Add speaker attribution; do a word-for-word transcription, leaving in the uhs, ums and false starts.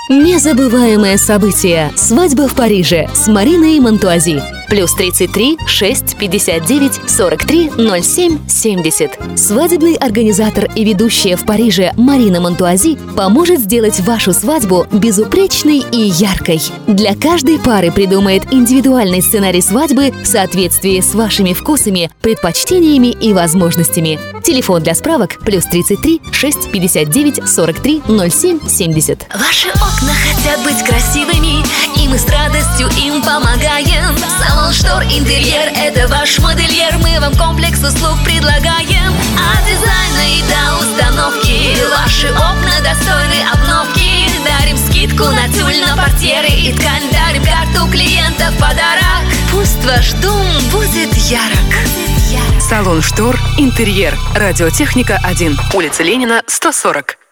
Speaker 1: Незабываемое событие. Свадьба в Париже с Мариной Монтуази. Плюс тридцать три шесть пятьдесят девять сорок три ноль семь семьдесят. Свадебный организатор и ведущая в Париже Марина Монтуази поможет сделать вашу свадьбу безупречной и яркой. Для каждой пары придумает индивидуальный сценарий свадьбы в соответствии с вашими вкусами, предпочтениями и возможностями. Телефон для справок плюс тридцать три шесть пятьдесят девять сорок три ноль семь семьдесят.
Speaker 2: Ваши окна хотят быть красивыми, и мы с радостью им помогаем. Салон Штор Интерьер — это ваш модельер. Мы вам комплекс услуг предлагаем. От дизайна и до установки ваши окна достойны обновки. Дарим скидку на тюль, на портьеры и ткань. Дарим карту клиента в подарок. Пусть ваш дом будет ярок.
Speaker 3: Салон Штор Интерьер. Радиотехника один. Улица Ленина, сто сорок.